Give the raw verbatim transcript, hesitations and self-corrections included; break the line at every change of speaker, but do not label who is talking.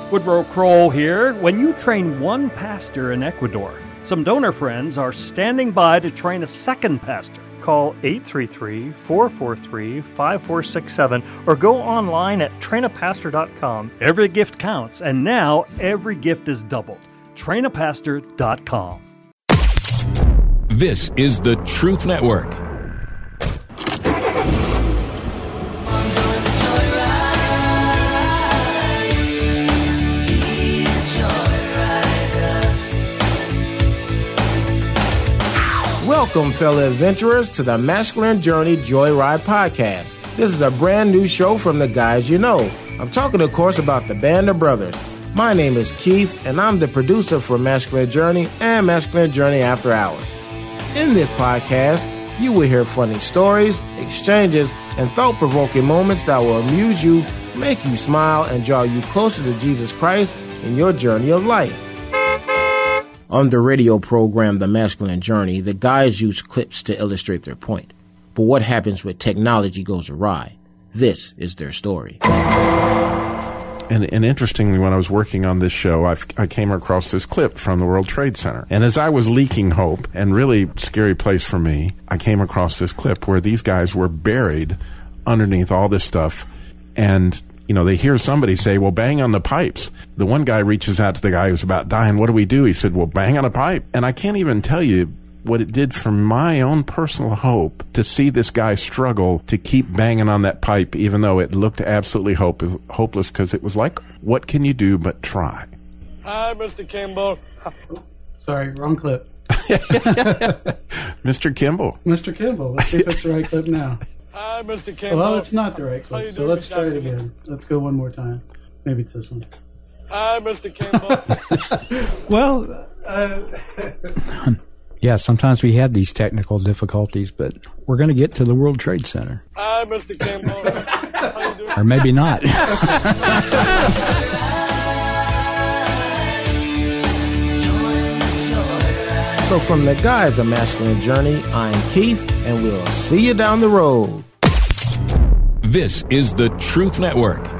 Woodrow Kroll here. When you train one pastor in Ecuador, some donor friends are standing by to train a second pastor.
Call eight three three, four four three, five four six seven or go online at train a pastor dot com.
Every gift counts, and now every gift is doubled. train a pastor dot com.
This is the Truth Network.
Welcome, fellow adventurers, to the Masculine Journey Joyride Podcast. This is a brand new show from the guys you know. I'm talking, of course, about the Band of Brothers. My name is Keith, and I'm the producer for Masculine Journey and Masculine Journey After Hours. In this podcast, you will hear funny stories, exchanges, and thought-provoking moments that will amuse you, make you smile, and draw you closer to Jesus Christ in your journey of life. On the radio program The Masculine Journey, the guys use clips to illustrate their point. But what happens when technology goes awry? This is their story.
And, and interestingly, when I was working on this show, I've, I came across this clip from the World Trade Center. And as I was leaking hope, and really scary place for me, I came across this clip where these guys were buried underneath all this stuff. And, you know, they hear somebody say, well, bang on the pipes. The one guy reaches out to the guy who's about dying. What do we do? He said, well, bang on a pipe. And I can't even tell you what it did for my own personal hope to see this guy struggle to keep banging on that pipe, even though it looked absolutely hope- hopeless, because it was like, what can you do but try?
Hi, Mister Kimball.
Sorry, wrong clip.
Mister Kimball.
Mister Kimball. Let's see if it's the right clip now.
Hi, Mister Kimball.
Well, it's not the right clip, so
doing,
let's try it
Doctor
again. Let's go one more time. Maybe it's this one.
Hi, Mister Kimball.
Well, uh...
yeah, sometimes we have these technical difficulties, but we're going to get to the World Trade Center.
Hi, Mister Kimball. How you doing?
Or maybe not.
So from the guys of Masculine Journey, I'm Keith, and we'll see you down the road.
This is the Truth Network.